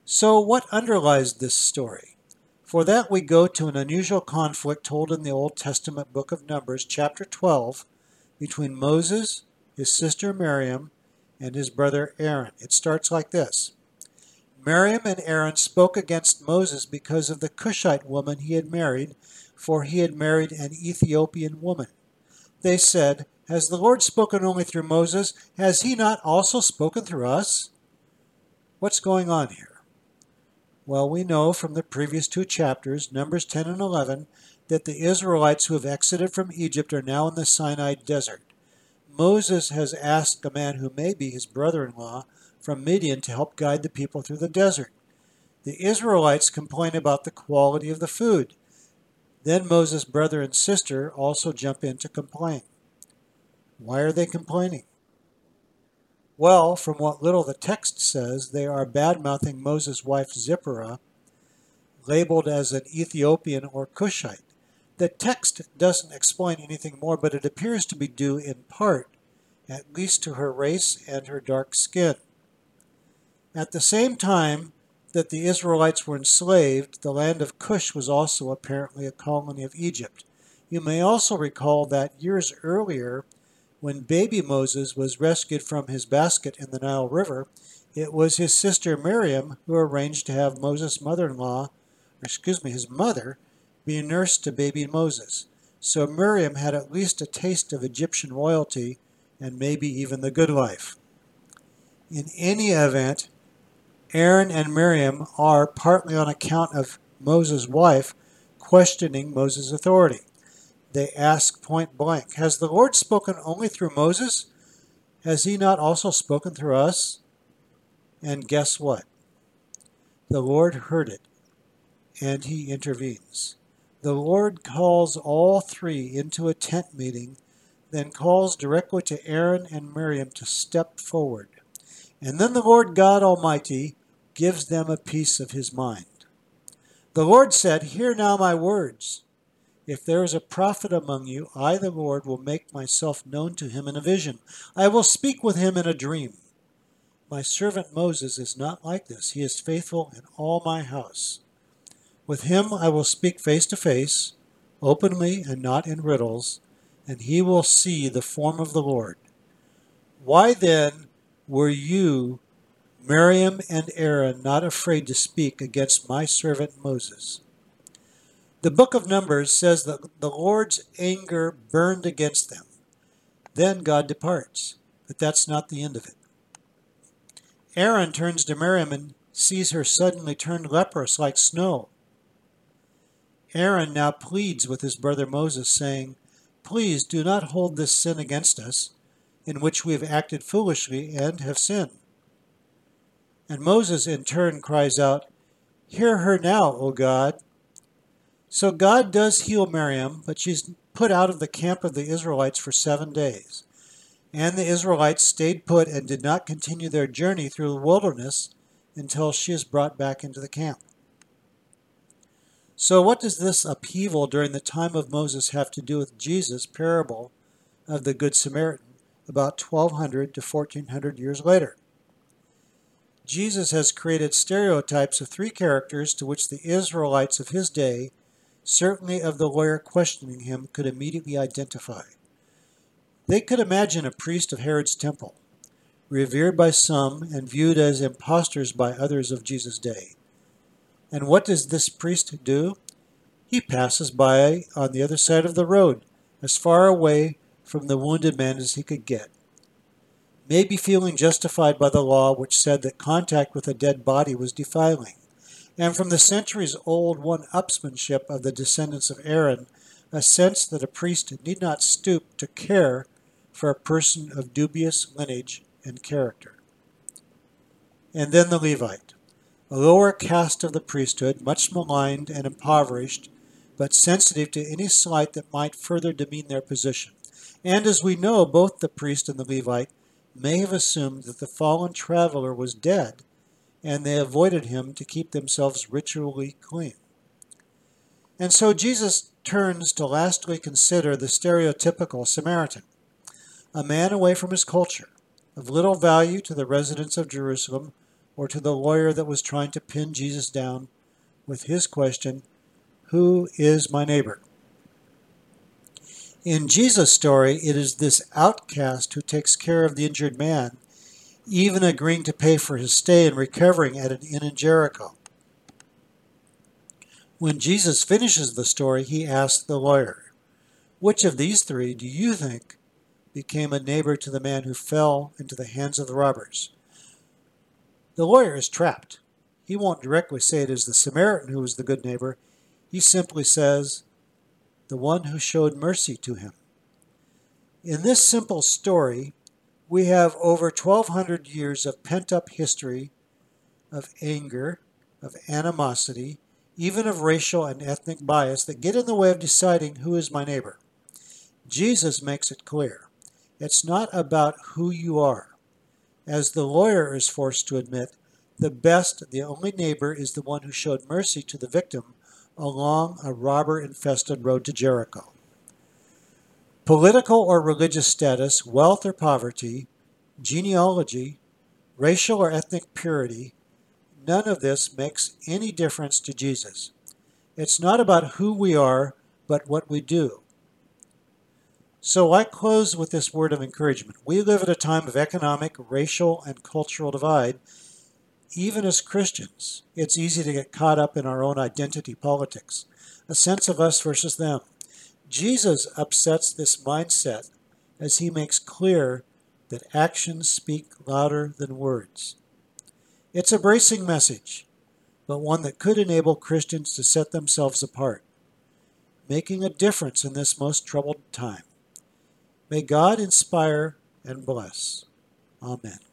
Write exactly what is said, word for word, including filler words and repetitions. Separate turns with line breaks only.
So what underlies this story? For that we go to an unusual conflict told in the Old Testament book of Numbers, chapter twelve, between Moses, his sister Miriam, and his brother Aaron. It starts like this. Miriam and Aaron spoke against Moses because of the Cushite woman he had married, for he had married an Ethiopian woman. They said, "Has the Lord spoken only through Moses? Has he not also spoken through us?" What's going on here? Well, we know from the previous two chapters, Numbers ten and eleven, that the Israelites who have exited from Egypt are now in the Sinai desert. Moses has asked a man who may be his brother-in-law from Midian to help guide the people through the desert. The Israelites complain about the quality of the food. Then Moses' brother and sister also jump in to complain. Why are they complaining? Well, from what little the text says, they are bad-mouthing Moses' wife Zipporah, labeled as an Ethiopian or Cushite. The text doesn't explain anything more, but it appears to be due in part, at least to her race and her dark skin. At the same time that the Israelites were enslaved, the land of Cush was also apparently a colony of Egypt. You may also recall that years earlier, when baby Moses was rescued from his basket in the Nile River, it was his sister Miriam who arranged to have Moses' mother-in-law, or excuse me, his mother, be nursed to baby Moses. So Miriam had at least a taste of Egyptian royalty and maybe even the good life. In any event, Aaron and Miriam are, partly on account of Moses' wife, questioning Moses' authority. They ask point blank, "Has the Lord spoken only through Moses? Has he not also spoken through us?" And guess what? The Lord heard it, and he intervenes. The Lord calls all three into a tent meeting, then calls directly to Aaron and Miriam to step forward. And then the Lord God Almighty gives them a piece of his mind. The Lord said, "Hear now my words. If there is a prophet among you, I, the Lord, will make myself known to him in a vision. I will speak with him in a dream. My servant Moses is not like this. He is faithful in all my house. With him I will speak face to face, openly and not in riddles, and he will see the form of the Lord. Why then were you, Miriam and Aaron, not afraid to speak against my servant Moses?" The book of Numbers says that the Lord's anger burned against them. Then God departs, but that's not the end of it. Aaron turns to Miriam and sees her suddenly turned leprous like snow. Aaron now pleads with his brother Moses, saying, "Please do not hold this sin against us, in which we have acted foolishly and have sinned." And Moses in turn cries out, "Hear her now, O God." So God does heal Miriam, but she's put out of the camp of the Israelites for seven days. And the Israelites stayed put and did not continue their journey through the wilderness until she is brought back into the camp. So what does this upheaval during the time of Moses have to do with Jesus' parable of the Good Samaritan about twelve hundred to fourteen hundred years later? Jesus has created stereotypes of three characters to which the Israelites of his day, certainly of the lawyer questioning him, could immediately identify. They could imagine a priest of Herod's temple, revered by some and viewed as impostors by others of Jesus' day. And what does this priest do? He passes by on the other side of the road, as far away from the wounded man as he could get, maybe feeling justified by the law which said that contact with a dead body was defiling, and from the centuries-old one-upsmanship of the descendants of Aaron, a sense that a priest need not stoop to care for a person of dubious lineage and character. And then the Levite, a lower caste of the priesthood, much maligned and impoverished, but sensitive to any slight that might further demean their position. And as we know, both the priest and the Levite may have assumed that the fallen traveler was dead, and they avoided him to keep themselves ritually clean. And so Jesus turns to lastly consider the stereotypical Samaritan, a man away from his culture, of little value to the residents of Jerusalem or to the lawyer that was trying to pin Jesus down with his question, "Who is my neighbor?" In Jesus' story, it is this outcast who takes care of the injured man, even agreeing to pay for his stay and recovering at an inn in Jericho. When Jesus finishes the story, he asks the lawyer, "Which of these three do you think became a neighbor to the man who fell into the hands of the robbers?" The lawyer is trapped. He won't directly say it is the Samaritan who was the good neighbor. He simply says, "The one who showed mercy to him." In this simple story, we have over twelve hundred years of pent-up history, of anger, of animosity, even of racial and ethnic bias that get in the way of deciding who is my neighbor. Jesus makes it clear. It's not about who you are. As the lawyer is forced to admit, the best, the only neighbor is the one who showed mercy to the victim along a robber-infested road to Jericho. Political or religious status, wealth or poverty, genealogy, racial or ethnic purity, none of this makes any difference to Jesus. It's not about who we are, but what we do. So I close with this word of encouragement. We live at a time of economic, racial, and cultural divide. Even as Christians, it's easy to get caught up in our own identity politics, a sense of us versus them. Jesus upsets this mindset as he makes clear that actions speak louder than words. It's a bracing message, but one that could enable Christians to set themselves apart, making a difference in this most troubled time. May God inspire and bless. Amen.